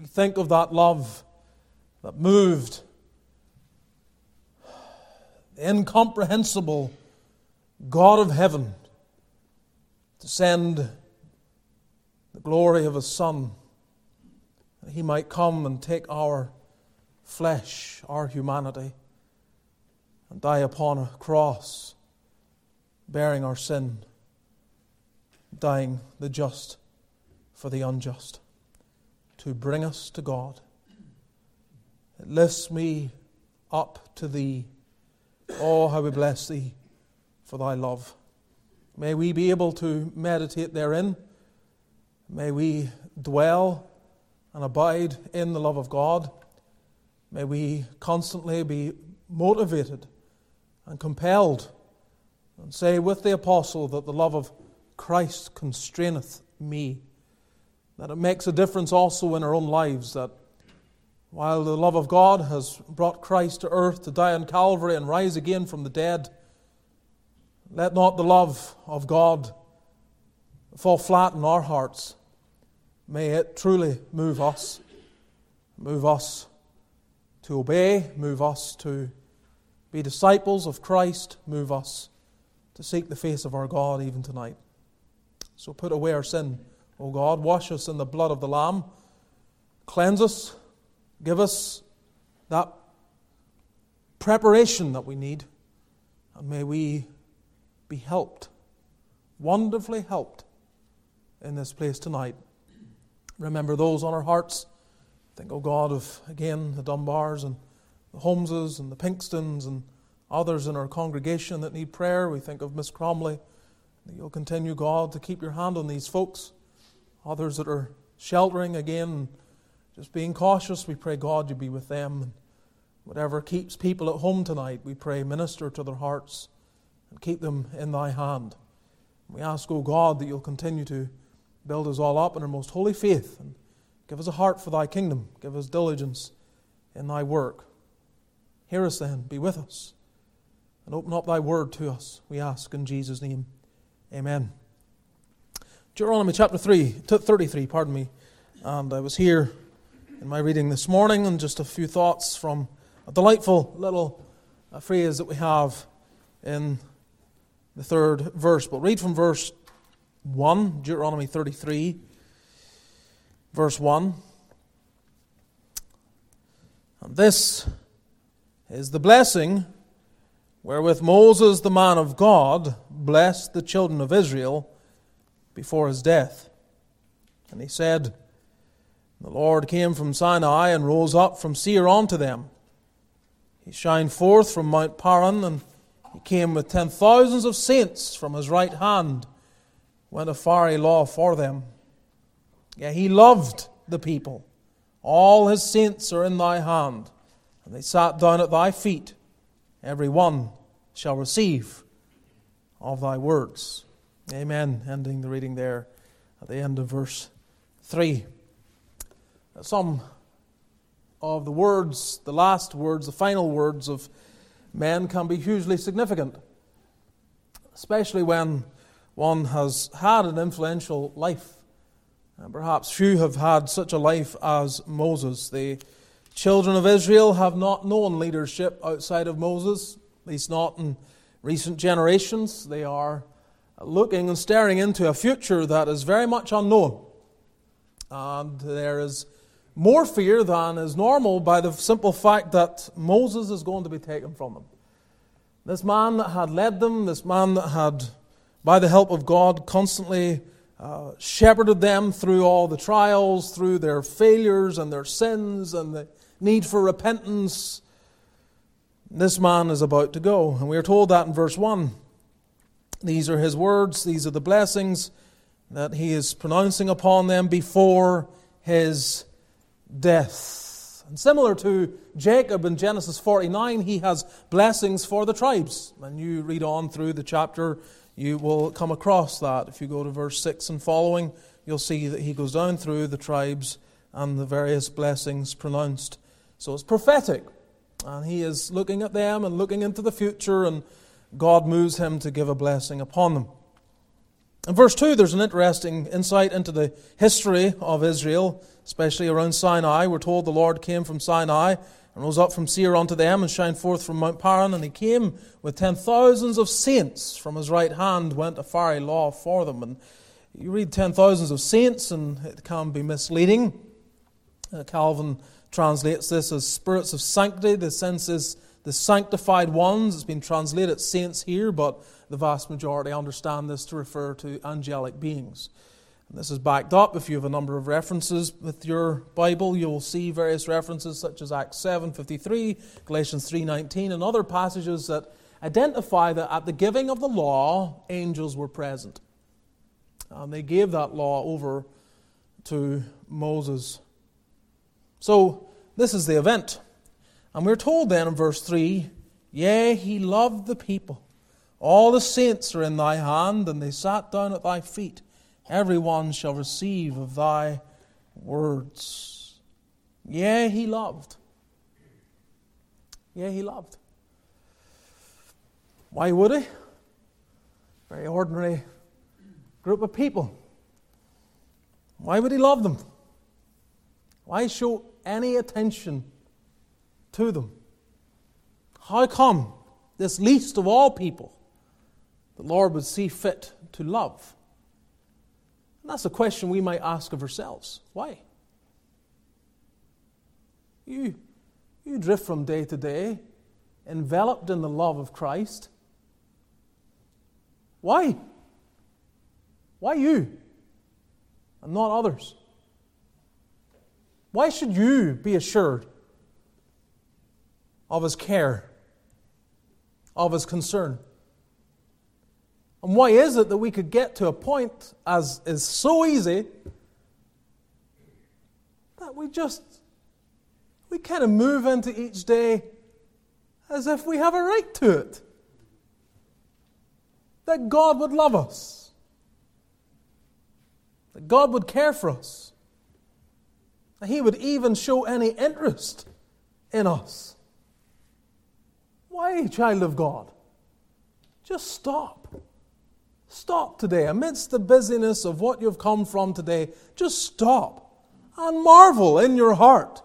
We think of that love that moved the incomprehensible God of heaven to send the glory of His Son, that He might come and take our flesh, our humanity, and die upon a cross, bearing our sin, dying the just for the unjust, to bring us to God. It lifts me up to Thee. Oh, how we bless Thee for Thy love. May we be able to meditate therein. May we dwell and abide in the love of God. May we constantly be motivated and compelled and say with the apostle that the love of Christ constraineth me. That it makes a difference also in our own lives, that while the love of God has brought Christ to earth to die on Calvary and rise again from the dead, let not the love of God fall flat in our hearts. May it truly move us to obey, move us to be disciples of Christ, move us to seek the face of our God even tonight. So put away our sin, O God, wash us in the blood of the Lamb, cleanse us, give us that preparation that we need, and may we be helped, wonderfully helped in this place tonight. Remember those on our hearts. Think, O God, of, again, the Dunbars and the Holmeses and the Pinkstons and others in our congregation that need prayer. We think of Miss Cromley. That You'll continue, God, to keep Your hand on these folks. Others that are sheltering again, just being cautious. We pray, God, You be with them. And whatever keeps people at home tonight, we pray, minister to their hearts and keep them in Thy hand. We ask, O God, that You'll continue to build us all up in our most holy faith and give us a heart for Thy kingdom. Give us diligence in Thy work. Hear us then, be with us, and open up Thy word to us, we ask in Jesus' name. Amen. Deuteronomy chapter 33, and I was here in my reading this morning, and just a few thoughts from a delightful little phrase that we have in the third verse. But read from verse 1, Deuteronomy 33, verse 1. And this is the blessing wherewith Moses, the man of God, blessed the children of Israel before his death. And he said, The Lord came from Sinai and rose up from Seir unto them. He shined forth from Mount Paran, and He came with 10,000s of saints from His right hand, went a fiery law for them. Yea, He loved the people. All His saints are in Thy hand, and they sat down at Thy feet. Every one shall receive of Thy words. Amen. Ending the reading there at the end of verse 3. Some of the words, the last words, the final words of men can be hugely significant, especially when one has had an influential life. And perhaps few have had such a life as Moses. The children of Israel have not known leadership outside of Moses, at least not in recent generations. They are looking and staring into a future that is very much unknown. And there is more fear than is normal by the simple fact that Moses is going to be taken from them. This man that had led them, this man that had, by the help of God, constantly shepherded them through all the trials, through their failures and their sins and the need for repentance, this man is about to go. And we are told that in verse 1. These are his words, these are the blessings that he is pronouncing upon them before his death. And similar to Jacob in Genesis 49, he has blessings for the tribes. And you read on through the chapter, you will come across that. If you go to verse 6 and following, you'll see that he goes down through the tribes and the various blessings pronounced. So it's prophetic. And he is looking at them and looking into the future, and God moves him to give a blessing upon them. In verse 2, there's an interesting insight into the history of Israel, especially around Sinai. We're told the Lord came from Sinai and rose up from Seir unto them and shined forth from Mount Paran. And he came with 10,000s of saints. From his right hand went a fiery law for them. And you read 10,000s of saints and it can be misleading. Calvin translates this as spirits of sanctity. The sense is the sanctified ones. It's been translated saints here, but the vast majority understand this to refer to angelic beings. And this is backed up. If you have a number of references with your Bible, you'll see various references such as Acts 7:53, Galatians 3:19, and other passages that identify that at the giving of the law, angels were present. And they gave that law over to Moses. So, this is the event. And we're told then in verse 3, Yea, he loved the people. All the saints are in thy hand, and they sat down at thy feet. Every one shall receive of thy words. Yea, he loved. Yea, he loved. Why would he? Very ordinary group of people. Why would he love them? Why show any attention to them? How come this least of all people the Lord would see fit to love? And that's a question we might ask of ourselves. Why? You drift from day to day, enveloped in the love of Christ. Why? Why you and not others? Why should you be assured of His care, of His concern? And why is it that we could get to a point, as is so easy, that we kind of move into each day as if we have a right to it? That God would love us. That God would care for us. That He would even show any interest in us. Why, child of God? Just stop. Stop today. Amidst the busyness of what you've come from today, just stop and marvel in your heart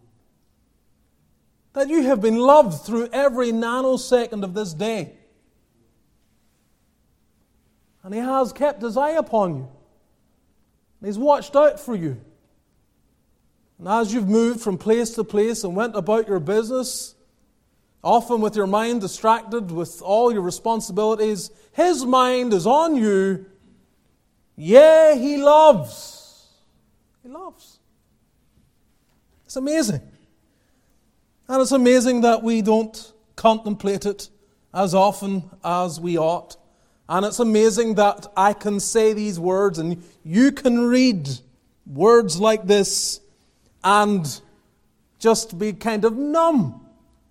that you have been loved through every nanosecond of this day. And He has kept His eye upon you. He's watched out for you. And as you've moved from place to place and went about your business, often with your mind distracted with all your responsibilities, His mind is on you. Yea, He loves. He loves. It's amazing. And it's amazing that we don't contemplate it as often as we ought. And it's amazing that I can say these words and you can read words like this and just be kind of numb.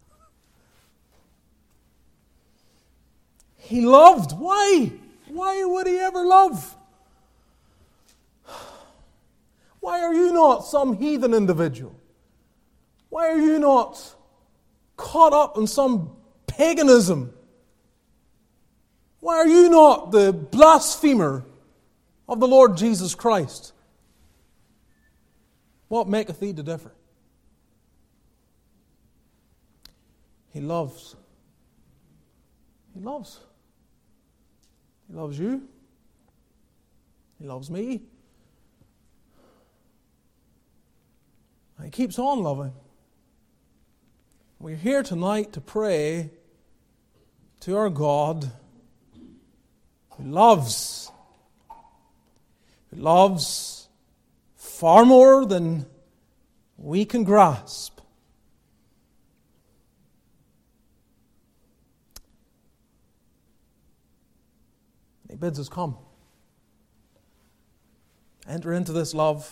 He loved. Why? Why would He ever love? Why are you not some heathen individual? Why are you not caught up in some paganism? Why are you not the blasphemer of the Lord Jesus Christ? What maketh thee to differ? He loves. He loves. He loves you. He loves me. And He keeps on loving. We're here tonight to pray to our God who loves. Who loves far more than we can grasp. He bids us come. Enter into this love.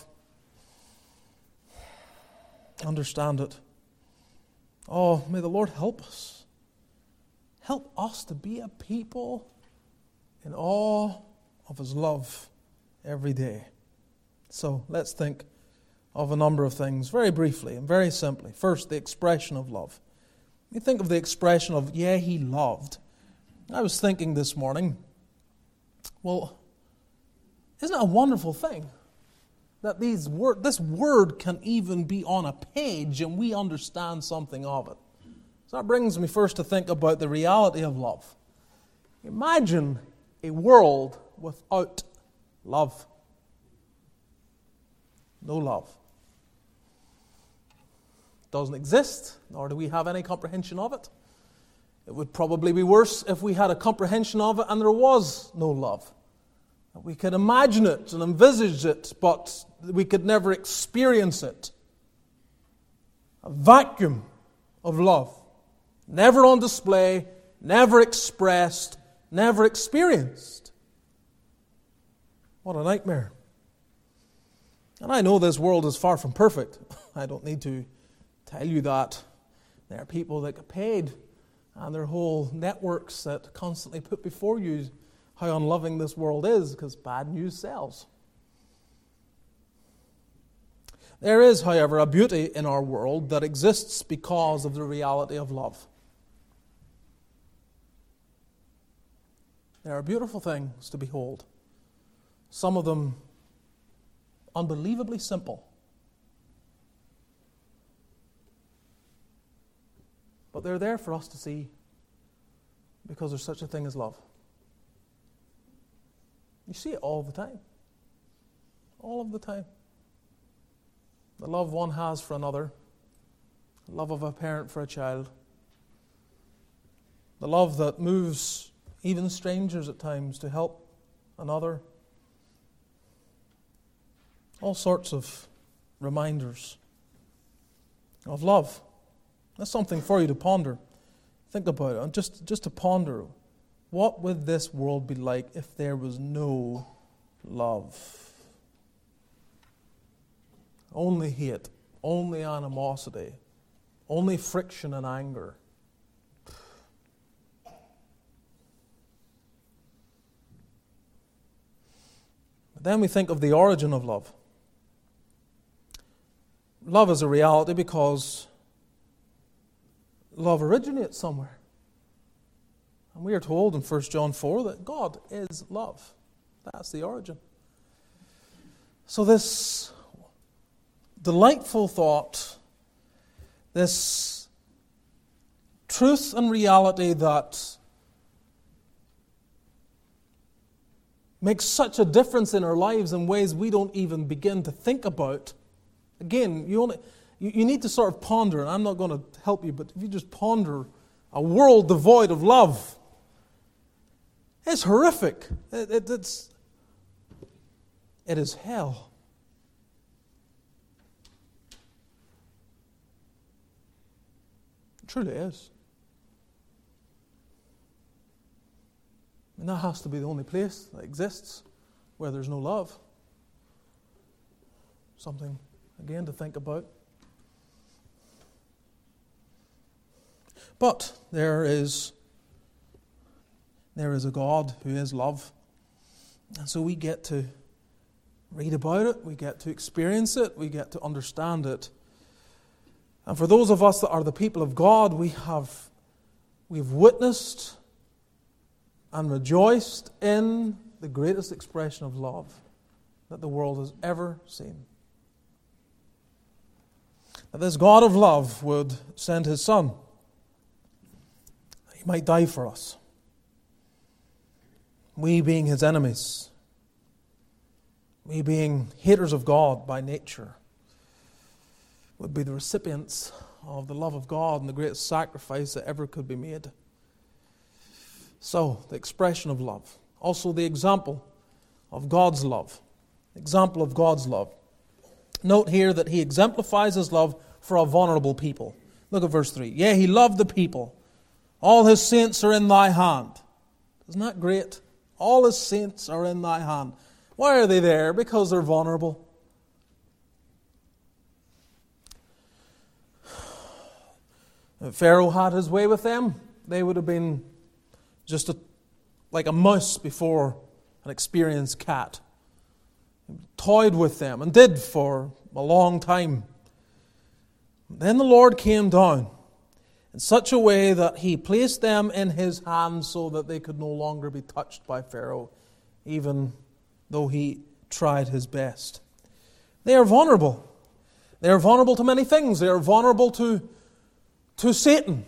Understand it. Oh, may the Lord help us. Help us to be a people in awe of His love every day. So let's think of a number of things very briefly and very simply. First, the expression of love. You think of the expression of, yea, He loved. I was thinking this morning, well, Isn't it a wonderful thing that this word can even be on a page and we understand something of it? So that brings me first to think about the reality of love. Imagine a world without love. No love. It doesn't exist, nor do we have any comprehension of it. It would probably be worse if we had a comprehension of it and there was no love. We could imagine it and envisage it, but we could never experience it. A vacuum of love. Never on display, never expressed, never experienced. What a nightmare. And I know this world is far from perfect. I don't need to tell you that. There are people that get paid, and there are whole networks that constantly put before you how unloving this world is, because bad news sells. There is, however, a beauty in our world that exists because of the reality of love. There are beautiful things to behold. Some of them unbelievably simple. But they're there for us to see because there's such a thing as love. You see it all the time. All of the time. The love one has for another. The love of a parent for a child. The love that moves even strangers at times to help another. All sorts of reminders of love. That's something for you to ponder. Think about it. And just to ponder. What would this world be like if there was no love? Only hate, only animosity, only friction and anger. But then we think of the origin of love. Love is a reality because love originates somewhere. And we are told in 1 John 4 that God is love. That's the origin. So this delightful thought, this truth and reality that makes such a difference in our lives in ways we don't even begin to think about. Again, you need to sort of ponder, and I'm not going to help you, but if you just ponder a world devoid of love, it's horrific. It is hell. It truly is. And that has to be the only place that exists where there's no love. Something, again, to think about. But there is a God who is love. And so we get to read about it, we get to experience it, we get to understand it. And for those of us that are the people of God, we've witnessed and rejoiced in the greatest expression of love that the world has ever seen. That this God of love would send His Son. He might die for us. We being His enemies. We being haters of God by nature. Would be the recipients of the love of God and the greatest sacrifice that ever could be made. So, the expression of love. Also the example of God's love. Example of God's love. Note here that He exemplifies His love for a vulnerable people. Look at verse 3. Yea, He loved the people. All His saints are in thy hand. Isn't that great? All His saints are in thy hand. Why are they there? Because they're vulnerable. If Pharaoh had his way with them, they would have been just like a mouse before an experienced cat. He toyed with them and did for a long time. Then the Lord came down in such a way that He placed them in His hands so that they could no longer be touched by Pharaoh, even though he tried his best. They are vulnerable. They are vulnerable to many things. They are vulnerable to Satan.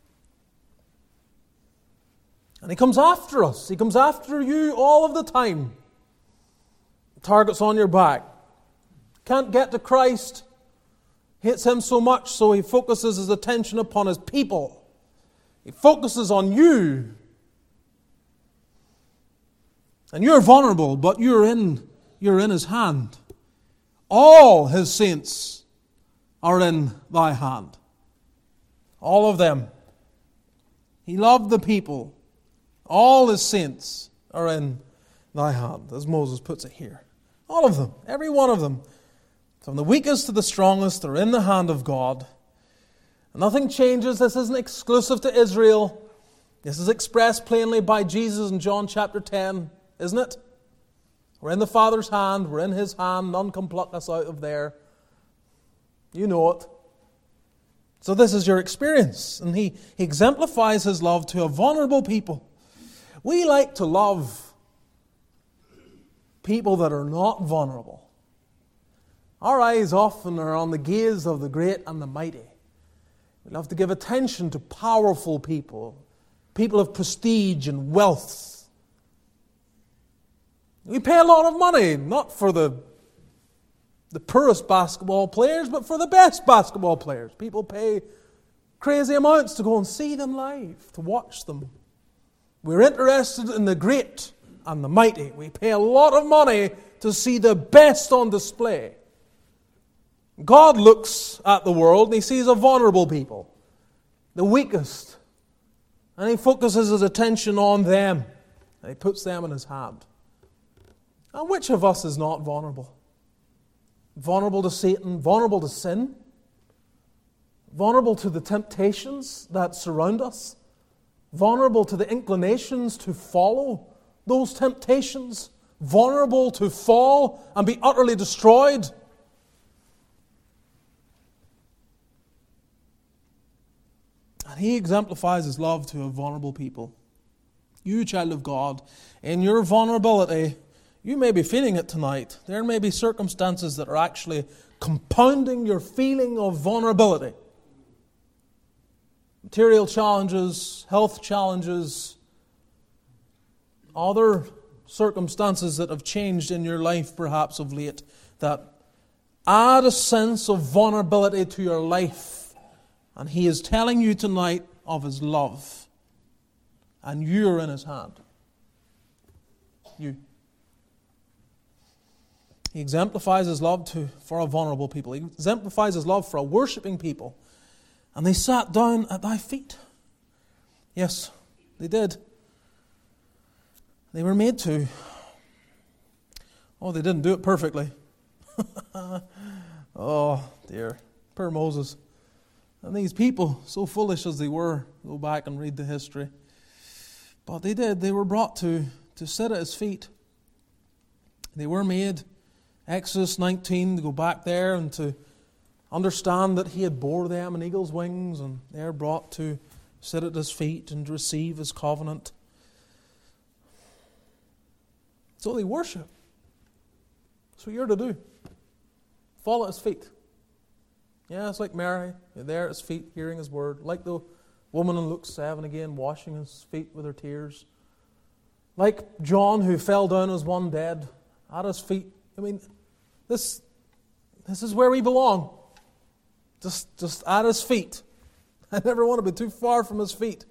And he comes after us. He comes after you all of the time. Target's on your back. Can't get to Christ. Hates him so much, so he focuses his attention upon his people. He focuses on you. And you're vulnerable, but you're in his hand. All his saints are in thy hand. All of them. He loved the people. All his saints are in thy hand, as Moses puts it here. All of them, every one of them, from the weakest to the strongest, are in the hand of God. Nothing changes. This isn't exclusive to Israel. This is expressed plainly by Jesus in John chapter 10, isn't it? We're in the Father's hand. We're in His hand. None can pluck us out of there. You know it. So this is your experience. And He exemplifies His love to a vulnerable people. We like to love people that are not vulnerable. Our eyes often are on the gaze of the great and the mighty. We love to give attention to powerful people, people of prestige and wealth. We pay a lot of money, not for the poorest basketball players, but for the best basketball players. People pay crazy amounts to go and see them live, to watch them. We're interested in the great and the mighty. We pay a lot of money to see the best on display. God looks at the world and He sees a vulnerable people, the weakest, and He focuses His attention on them, and He puts them in His hand. And which of us is not vulnerable? Vulnerable to Satan, vulnerable to sin, vulnerable to the temptations that surround us, vulnerable to the inclinations to follow those temptations, vulnerable to fall and be utterly destroyed. And He exemplifies His love to a vulnerable people. You, child of God, in your vulnerability, you may be feeling it tonight. There may be circumstances that are actually compounding your feeling of vulnerability. Material challenges, health challenges, other circumstances that have changed in your life perhaps of late that add a sense of vulnerability to your life. And He is telling you tonight of His love. And you are in His hand. You. He exemplifies His love for a vulnerable people. He exemplifies His love for a worshipping people. And they sat down at thy feet. Yes, they did. They were made to. Oh, they didn't do it perfectly. Oh, dear. Poor Moses. And these people, so foolish as they were, go back and read the history. But they did. They were brought to sit at His feet. They were made. Exodus 19, to go back there and to understand that He had bore them on eagle's wings, and they're brought to sit at His feet and receive His covenant. So they worship. That's what you're to do. Fall at His feet. Yeah, it's like Mary. You're there at His feet, hearing His word. Like the woman in Luke 7 again, washing His feet with her tears. Like John, who fell down as one dead, at His feet. I mean, this is where we belong. Just at His feet. I never want to be too far from His feet.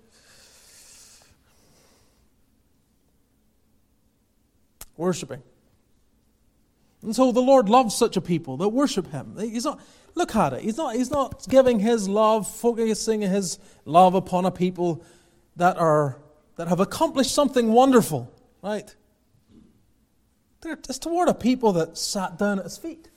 Worshipping. And so the Lord loves such a people that worship Him. He's not, look at it. He's not giving His love, focusing His love upon a people that have accomplished something wonderful, right? It's toward a people that sat down at His feet.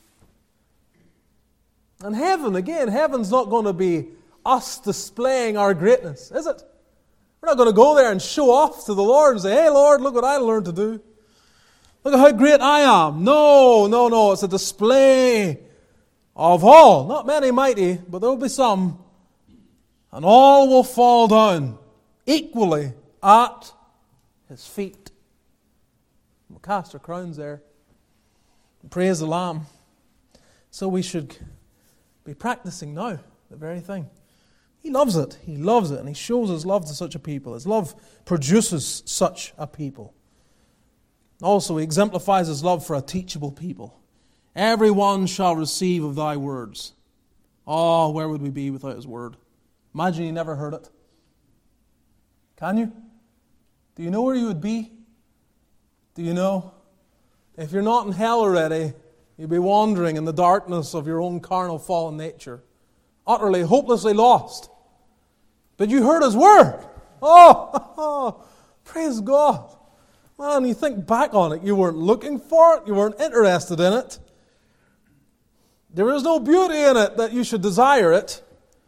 And heaven's not going to be us displaying our greatness, is it? We're not going to go there and show off to the Lord and say, hey Lord, look what I learned to do. Look at how great I am. No. It's a display of all. Not many mighty, but there will be some. And all will fall down equally at His feet. cast our crowns there. Praise the Lamb. So we should be practicing now the very thing. He loves it. He loves it. And He shows His love to such a people. His love produces such a people. Also, He exemplifies His love for a teachable people. Everyone shall receive of Thy words. Oh, where would we be without His word? Imagine you never heard it. Can you? Do you know where you would be? Do you know? If you're not in hell already, you'd be wandering in the darkness of your own carnal fallen nature, utterly, hopelessly lost. But you heard His word. Oh, praise God. Man, you think back on it, you weren't looking for it, you weren't interested in it. There is no beauty in it that you should desire it.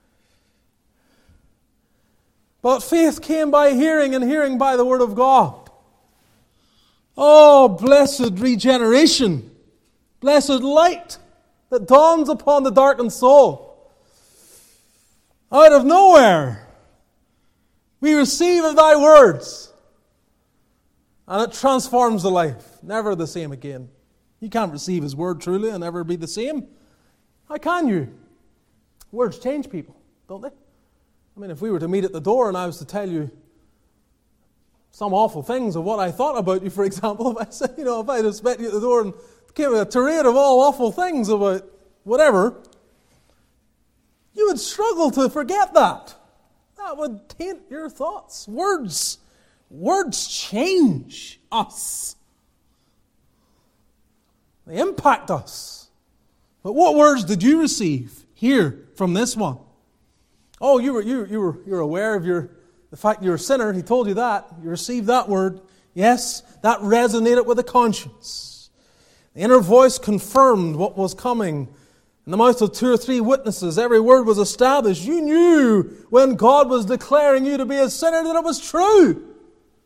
But faith came by hearing, and hearing by the word of God. Oh, blessed regeneration, blessed light that dawns upon the darkened soul. Out of nowhere, we receive of Thy words, and it transforms the life. Never the same again. You can't receive His word truly and never be the same. How can you? Words change people, don't they? I mean, if we were to meet at the door and I was to tell you some awful things of what I thought about you, for example, if I said, if I had met you at the door and gave a tirade of all awful things about whatever, you would struggle to forget that. That would taint your thoughts. Words change us. They impact us. But what words did you receive here from this one? Oh, you're aware of the fact you're a sinner. He told you that. You received that word. Yes, that resonated with the conscience. The inner voice confirmed what was coming. In the mouth of 2 or 3 witnesses, every word was established. You knew when God was declaring you to be a sinner that it was true.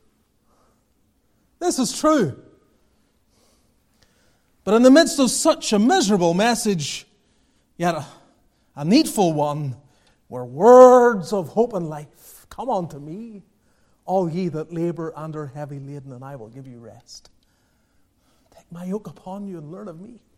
This is true. But in the midst of such a miserable message, yet a needful one, were words of hope and life. Come unto me, all ye that labor and are heavy laden, and I will give you rest. Take my yoke upon you and learn of me.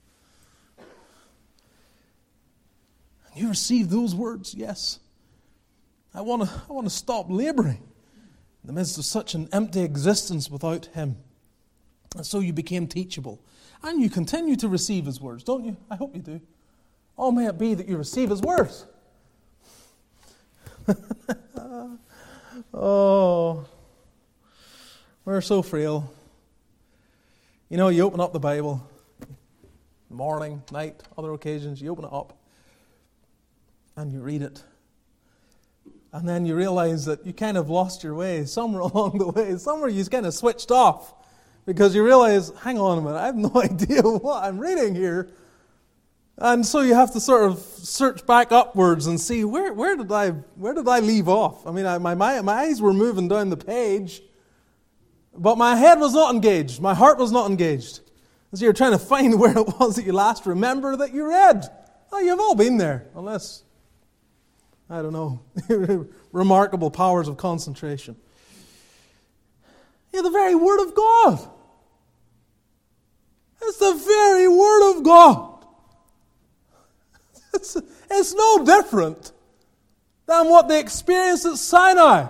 And you receive those words, yes. I want to stop laboring in the midst of such an empty existence without Him. And so you became teachable. And you continue to receive His words, don't you? I hope you do. Oh, may it be that you receive His words. Oh, we're so frail. You open up the Bible, morning, night, other occasions, you open it up and you read it. And then you realize that you kind of lost your way somewhere along the way. Somewhere you kind of switched off because you realize, hang on a minute, I have no idea what I'm reading here. And so you have to sort of search back upwards and see where did I leave off? I mean, my eyes were moving down the page, but my head was not engaged. My heart was not engaged. And so you're trying to find where it was that you last remember that you read. Oh, you've all been there, unless, I don't know, remarkable powers of concentration. Yeah, the very Word of God. It's the very Word of God. It's no different than what they experienced at Sinai.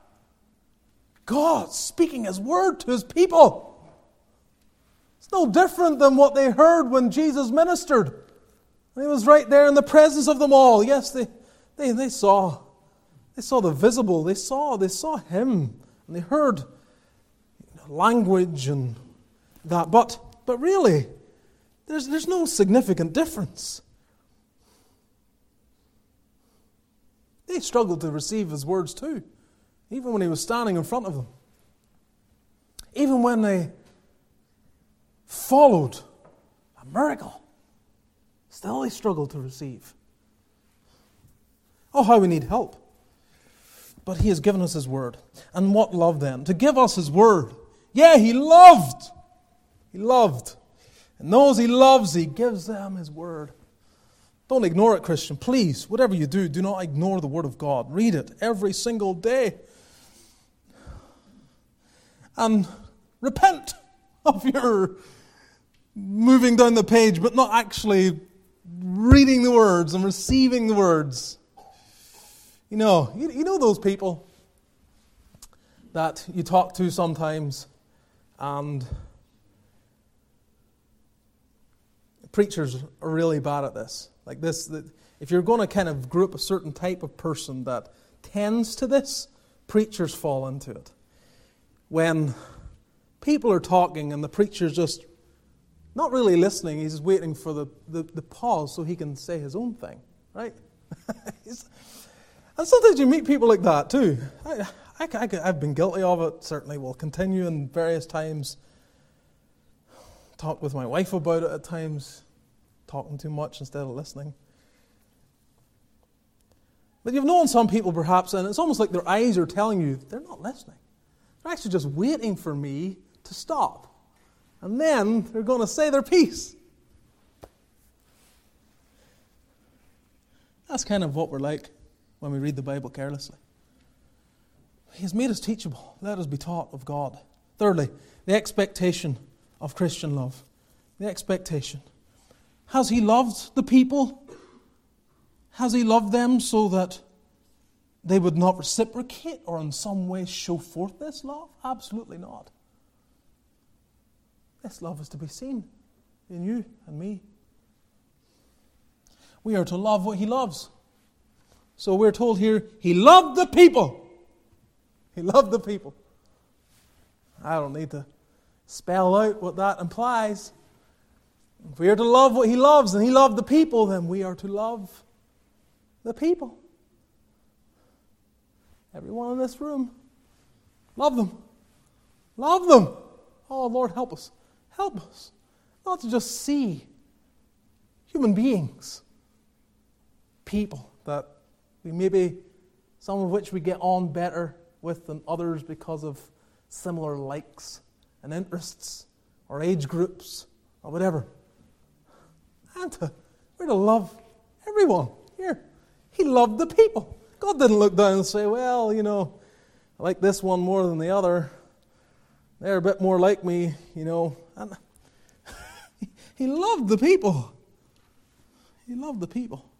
God speaking His word to His people. It's no different than what they heard when Jesus ministered. He was right there in the presence of them all. Yes, they saw the visible. They saw Him, and they heard language and that. But really, there's no significant difference. They struggled to receive His words too, even when He was standing in front of them. Even when they followed a miracle, still they struggled to receive. Oh, how we need help. But He has given us His word. And what love then? To give us His word. Yeah, He loved. He loved. And those He loves, He gives them His word. Don't ignore it, Christian. Please, whatever you do not ignore the Word of God. Read it every single day. And repent. of your moving down the page, but not actually reading the words and receiving the words. You know those people that you talk to sometimes, and preachers are really bad at this. Like this, if you're going to kind of group a certain type of person that tends to this, preachers fall into it. When people are talking and the preacher's just not really listening, he's just waiting for the pause so he can say his own thing, right? And sometimes you meet people like that too. I've been guilty of it, certainly will continue in various times. Talked with my wife about it at times, talking too much instead of listening. But you've known some people perhaps, and it's almost like their eyes are telling you they're not listening. They're actually just waiting for me to stop. And then they're going to say their piece. That's kind of what we're like when we read the Bible carelessly. He has made us teachable. Let us be taught of God. Thirdly, the expectation of Christian love. The expectation. Has He loved the people? Has He loved them so that they would not reciprocate or in some way show forth this love? Absolutely not. This love is to be seen in you and me. We are to love what He loves. So we're told here, He loved the people. He loved the people. I don't need to spell out what that implies. If we are to love what He loves and He loved the people, then we are to love the people. Everyone in this room. Love them. Love them. Oh, Lord, help us. Help us. Not to just see human beings. People that we maybe, some of which we get on better with than others because of similar likes and interests or age groups or whatever. And we're to love everyone here. He loved the people. God didn't look down and say, well, I like this one more than the other. They're a bit more like me, And He loved the people. He loved the people.